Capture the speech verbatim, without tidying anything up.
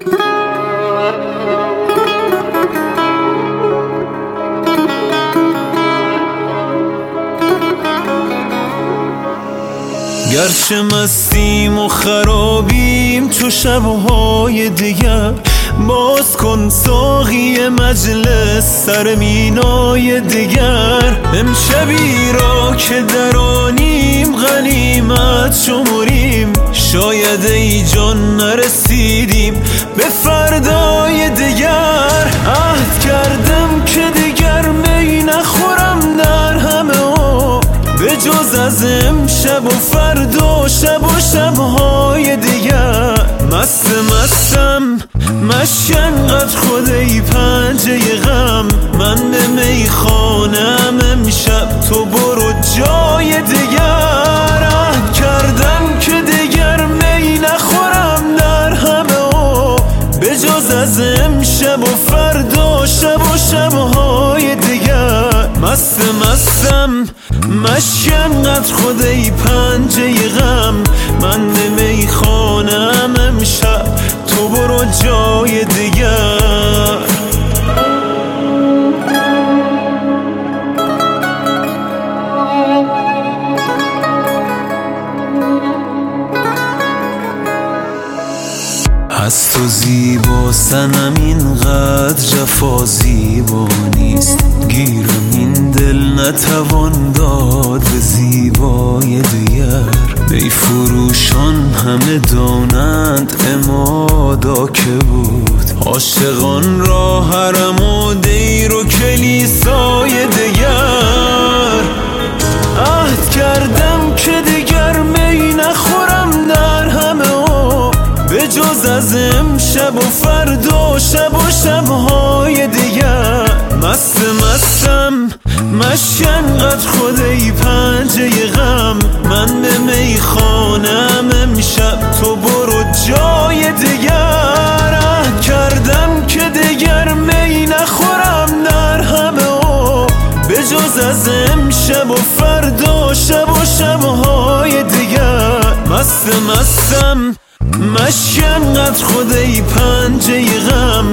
گرچه مستیم و خرابیم چو شبهای دیگر، باز کن ساقی مجلس سر مینای دیگر. امشبی را که درانیم غنیمت شمریم، شاید ای جان نرسیدیم به فردای دیگر. عهد کردم که دیگر می نخورم در همه عمر، به جز از امشب و فردا شب و شبهای دیگر. مست مستم مشک انقدر خود ای پنجه غم، من به میخانم امشب تو برو جای دیگر. عهد کردم که دیگر می نخورم در همه عمر، به جز از امشب و فردا شب و شبهای دیگر. مست مستم مشک انقدر خود ای پنجه غم، من به میخانم امشب تو برو جای دیگر. از تو زیبا سنم اینقدر جفا زیبا نیست، گیرم این دل نتوان داد به زیبای دیگر. بی فروشان همه دانند امادا که بود، عاشقان را حرم و دیر و کلیسای دیگر. عهد کردم که دیگر می نخورم در همه عمر، به جز از امشب و فردا شب و شبهای دیگر. مست مستم مشک انقدر خود ای پنجه غم، من به میخانم امشب تو برو جای دیگر. عهد کردم که دیگر می نخورم در همه عمر، به جز از امشب و فردا شب و شبهای دیگر. مست مستم مشک انقدر خود ای پنجه غم،